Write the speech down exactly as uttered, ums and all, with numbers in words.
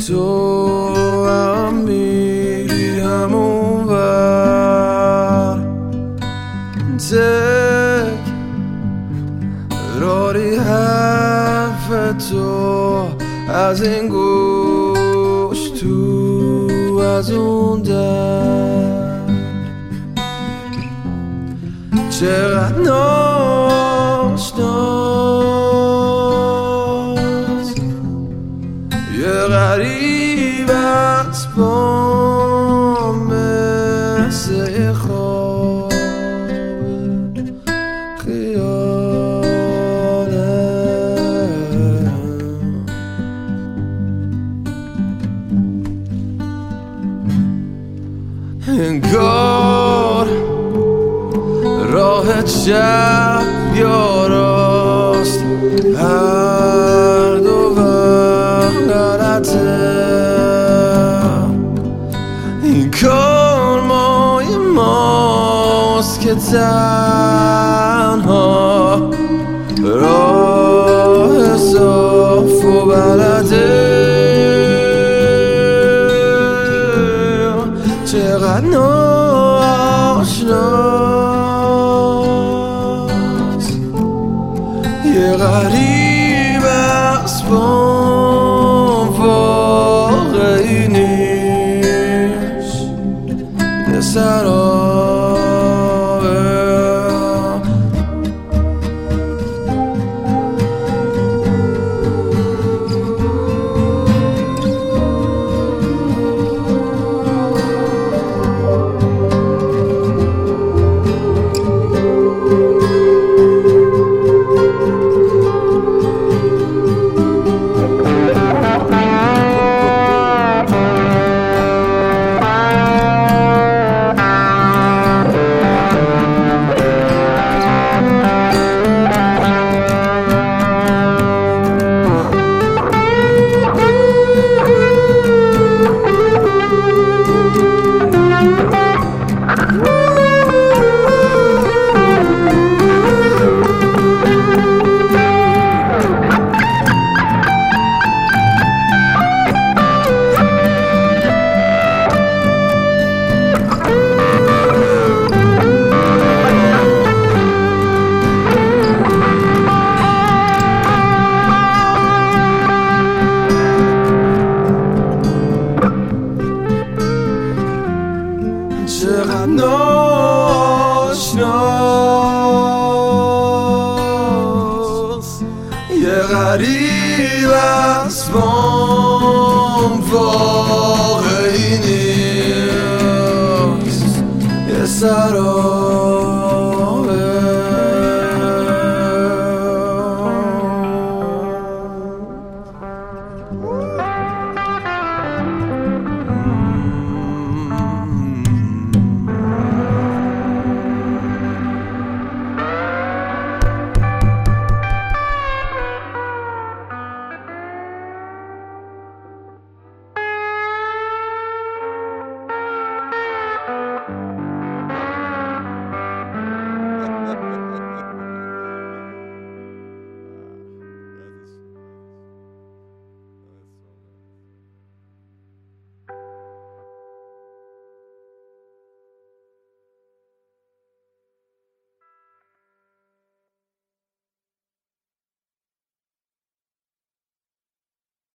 تو هم میری همون ور تکراری حرف تو از این گوش تو از اون در چقدر ناشناس یه غریب از با مثل خواب خیاله انگار راه چپ یا راست هر دو وقت غلطه این کار مای ماست که تنها راه صاف و بلده چقدر ناشناس یه غریب از بام واقعی نیست یه سرابه چقدر ناشناس یه غریب از بام واقعی نیست یه سر